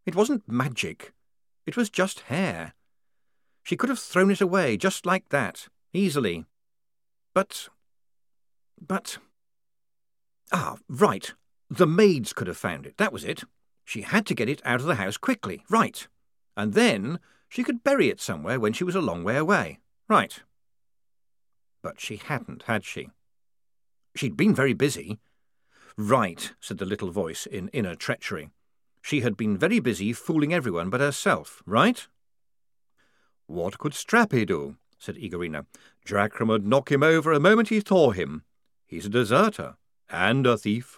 It wasn't magic. It was just hair. She could have thrown it away just like that, easily. But... right. The maids could have found it, that was it. She had to get it out of the house quickly, right. And then she could bury it somewhere when she was a long way away, right. But she hadn't, had she? She'd been very busy. Right, said the little voice in inner treachery. She had been very busy fooling everyone but herself, right? What could Strappy do? Said Igorina. Jackram would knock him over the moment he saw him. He's a deserter and a thief.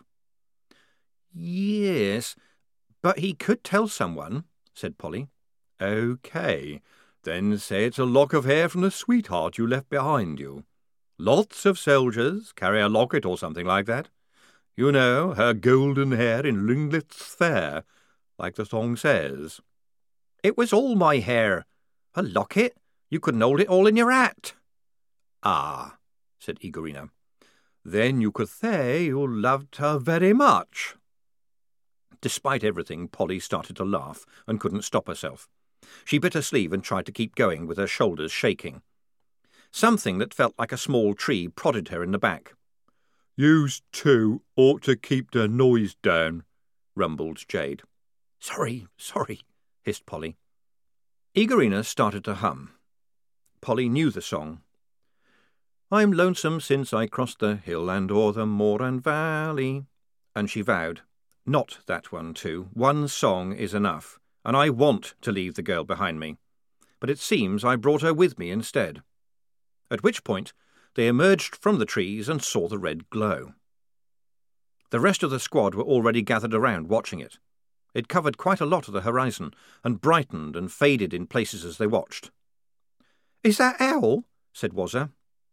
Yes, but he could tell someone, said Polly. OK, then say it's a lock of hair from the sweetheart you left behind you. Lots of soldiers carry a locket or something like that. You know, her golden hair in ringlets fair, like the song says. It was all my hair. A locket? You couldn't hold it all in your hat. Ah, said Igorina. Then you could say you loved her very much. Despite everything, Polly started to laugh and couldn't stop herself. She bit her sleeve and tried to keep going with her shoulders shaking. Something that felt like a small tree prodded her in the back. "Yous two ought to keep the noise down," rumbled Jade. Sorry, hissed Polly. Igorina started to hum. Polly knew the song. I'm lonesome since I crossed the hill and o'er the moor and valley. And she vowed, not that one too. One song is enough, and I want to leave the girl behind me. But it seems I brought her with me instead. At which point they emerged from the trees and saw the red glow. The rest of the squad were already gathered around watching it. It covered quite a lot of the horizon, and brightened and faded in places as they watched. Is that Owl? Said Wazza.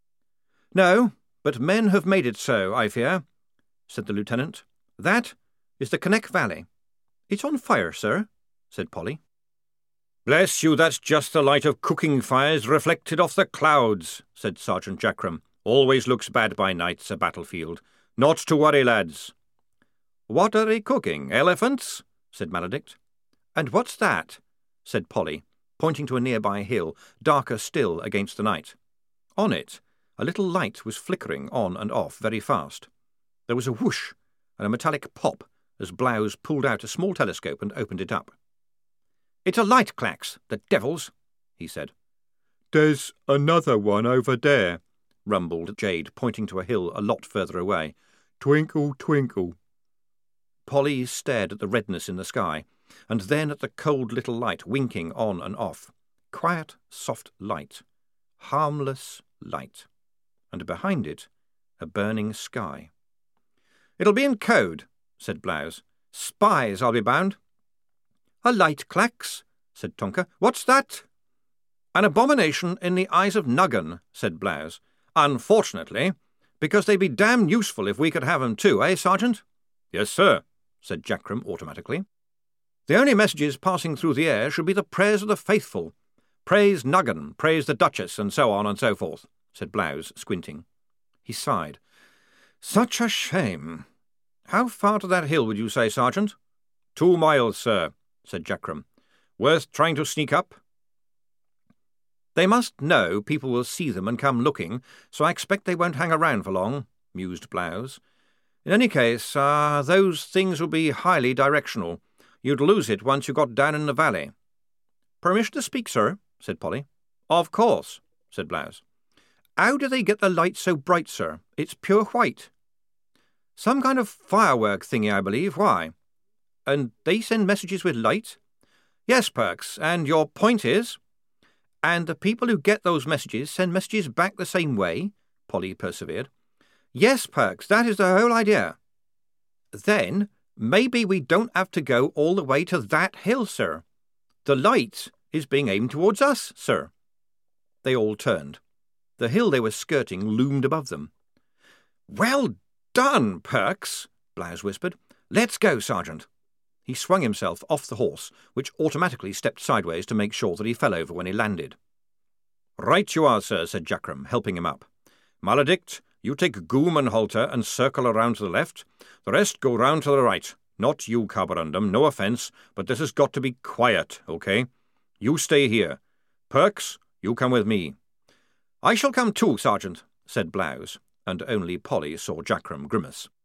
No, but men have made it so, I fear, said the lieutenant. That is the Connect Valley. It's on fire, sir, said Polly. Bless you, that's just the light of cooking fires reflected off the clouds, said Sergeant Jackram. Always looks bad by nights, a battlefield. Not to worry, lads. What are they cooking, elephants? Said Maledict. And what's that? Said Polly, pointing to a nearby hill, darker still against the night. On it, a little light was flickering on and off very fast. There was a whoosh and a metallic pop as Blouse pulled out a small telescope and opened it up. It's a light clacks, the devils, he said. There's another one over there, rumbled Jade, pointing to a hill a lot further away. Twinkle, twinkle. Polly stared at the redness in the sky, and then at the cold little light winking on and off. Quiet, soft light. Harmless light. And behind it, a burning sky. It'll be in code, said Blouse. Spies, I'll be bound. A light clacks, said Tonka. What's that? An abomination in the eyes of Nuggan, said Blouse. Unfortunately, because they'd be damn useful if we could have 'em too, eh, Sergeant? Yes, sir, said Jackram automatically. The only messages passing through the air should be the prayers of the faithful. Praise Nuggan, praise the Duchess, and so on and so forth, said Blouse, squinting. He sighed. Such a shame. How far to that hill would you say, Sergeant? 2 miles, sir, said Jackram. Worth trying to sneak up? They must know people will see them and come looking, so I expect they won't hang around for long, mused Blouse. In any case, those things will be highly directional. You'd lose it once you got down in the valley. Permission to speak, sir, said Polly. Of course, said Blouse. How do they get the light so bright, sir? It's pure white. Some kind of firework thingy, I believe. Why? And they send messages with light? Yes, Perks, and your point is? And the people who get those messages send messages back the same way? Polly persevered. Yes, Perks, that is the whole idea. Then maybe we don't have to go all the way to that hill, sir. The light is being aimed towards us, sir. They all turned. The hill they were skirting loomed above them. Well done, Perks, Blouse whispered. Let's go, Sergeant. He swung himself off the horse, which automatically stepped sideways to make sure that he fell over when he landed. Right you are, sir, said Jackram, helping him up. Maledict, you take Goom and Halter and circle around to the left. The rest go round to the right. Not you, Carborundum, no offence, but this has got to be quiet, OK? You stay here. Perks, you come with me." "I shall come too, Sergeant," said Blouse, and only Polly saw Jackram grimace.